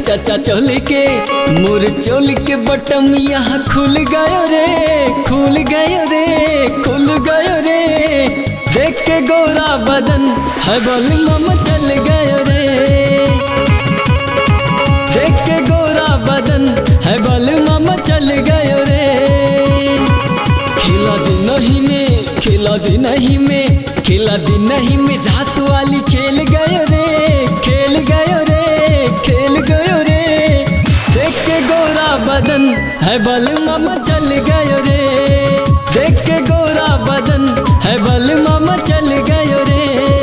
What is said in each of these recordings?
चाचा चोली के मोर चोली के बटम यहाँ खुल गयो रे, खुल गयो रे, खुल गयो रे। देख के गोरा बदन है बलमा चल गयो रे, देख के गोरा बदन है बलमा चल गयो रे। खिला दिन ही में, खिला दिन ही में, खिला दिन ही में रात वाली खेल गयो रे, खेल गयो रे, खेल गयो रे। देख के गोरा बदन है बलमा चल गयो रे, देख के गोरा बदन है बलमा चल गयो रे।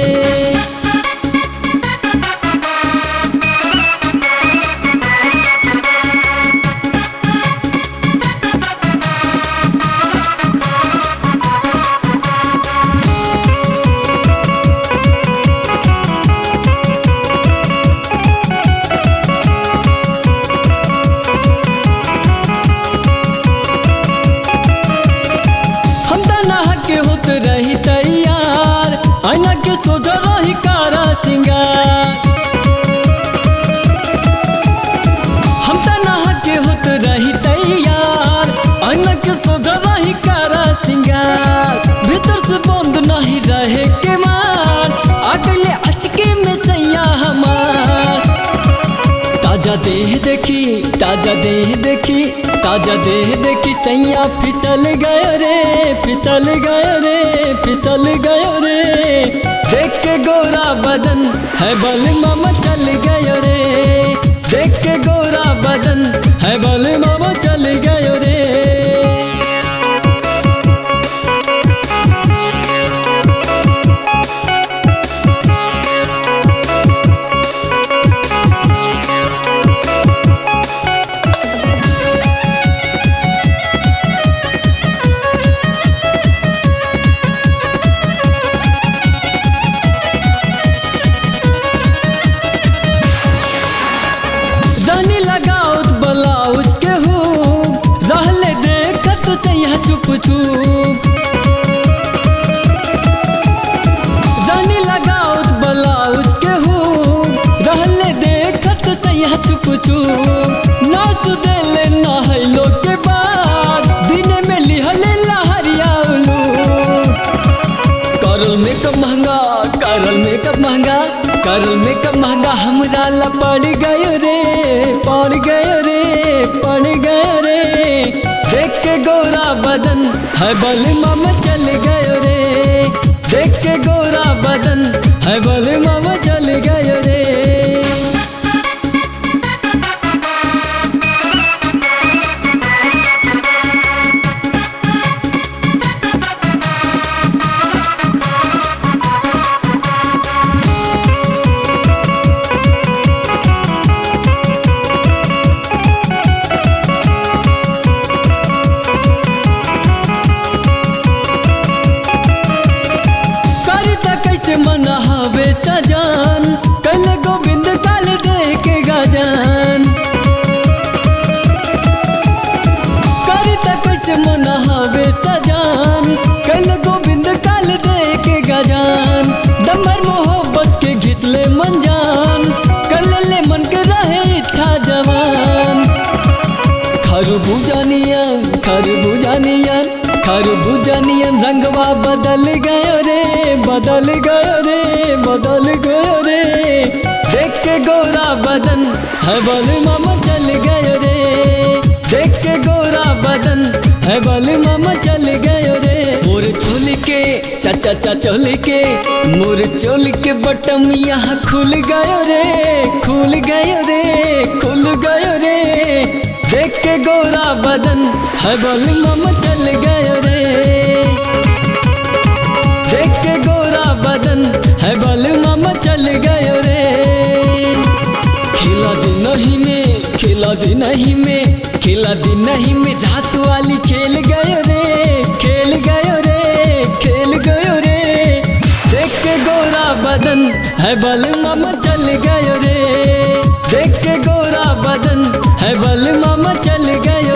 रही तैयार आईना के सोझा रही कारा सिंगार, हम त नहा के होत रही तैयार आईना के सोझा रही कारा सिंगार। भीतर से बंद नहीं रहे के मार अगले अचके में सैया हमार। ताजा देह देखी, ताजा देह देखी, ताजा देह देखी सैया फिसल गयो रे, फिसल गयो रे, फिसल गयो रे। देख के गोरा बदन है बलमा चल गयो रे, देख के गोरा बदन है बलमा चल गयो रे। रानी लगाउत ब्लाउज के हो रहले देखत सैया चुप चुप। रानी लगाउत ब्लाउज के हो रहले देखत सैया चुप चुप। नास देले नहैलो के बाद दिन में लिहले लहरिया उलू। करल मेकअप महंगा, करल मेकअप महंगा, करल मेकअप महंगा हमरा ला पड़ गयो रे, पड़ गयो रे, पड़ गयो रे। देख के गोरा बदन है बलमा चल गयो रे, देख के गोरा बदन है बलमा चल गयो रे। मनहावे सजान कल गोविंद काल देख के गजान। करिता कैसे मनहावे सजान कल गोविंद काल देख के गजान। दमर मोहब्बत के घिसले मन जान कल ले मन के रहे इच्छा जवान। खरबूजानियन, खरबूजानियन, खरबूजानियन रंगवा बदल गयो रे, बदल गयो रे, बदल गयो रे। देख के गोरा बदन है बलमा चल गयो रे, देख के गोरा बदन है बलमा चल गयो रे। मोर चोली के चाचा चोली के मोर चोली के बटम यहाँ खुल गयो रे, खुल गयो रे, खुल गयो रे। देख के गोरा बदन है बलमा चल गयो रे, देख के गोरा बदन है बलमा चल गयो रे। खिला दिन ही में, खिला दिन ही में, खिला दिन ही में रात वाली खेल गयो रे, खेल गयो रे, खेल गयो रे। देख के गोरा बदन है बलमा चल गयो रे, देख के गोरा बदन है बलमा चल गयो।